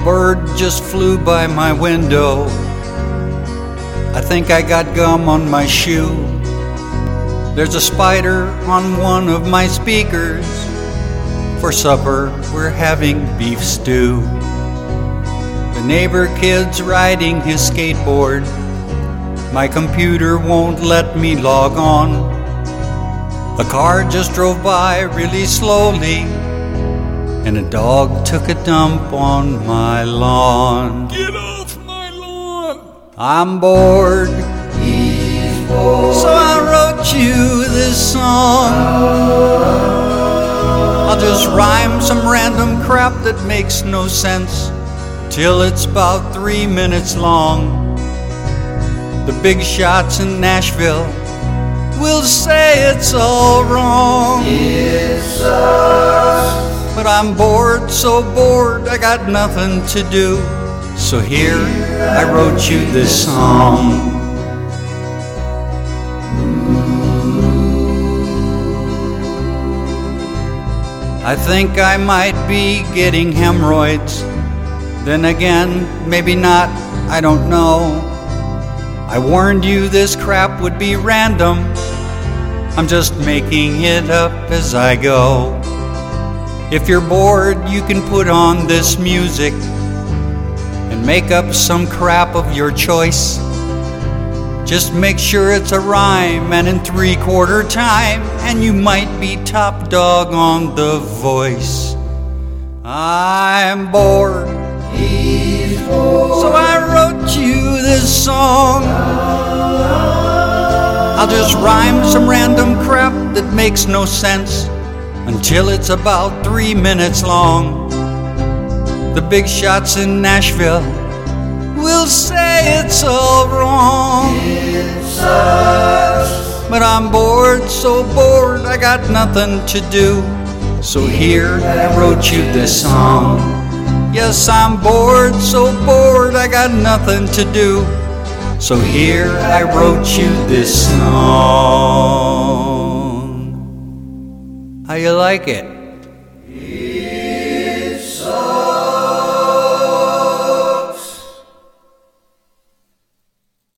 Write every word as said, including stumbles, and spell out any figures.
bird just flew by my window. I think I got gum on my shoe. There's a spider on one of my speakers. For supper, we're having beef stew. The neighbor kid's riding his skateboard. My computer won't let me log on. A car just drove by really slowly, and a dog took a dump on my lawn. Get off my lawn! I'm bored, He's bored. so I wrote you this song. I'll just rhyme some random crap that makes no sense till it's about three minutes long. The big shots in Nashville will say it's all wrong. It sucks. But I'm bored, so bored, I got nothing to do. So here I wrote you this song. I think I might be getting hemorrhoids. Then again, maybe not, I don't know. I warned you this crap would be random. I'm just making it up as I go. If you're bored, you can put on this music and make up some crap of your choice. Just make sure it's a rhyme and in three-quarter time, and you might be top dog on The Voice. I'm bored, He's bored. so I wrote you this song. I'll just rhyme some random crap that makes no sense until it's about three minutes long. The big shots in Nashville will say it's all wrong. It sucks. But I'm bored, so bored, I got nothing to do. So here I wrote you this song. Yes, I'm bored, so bored, I got nothing to do. So here I wrote you this song. How you like it?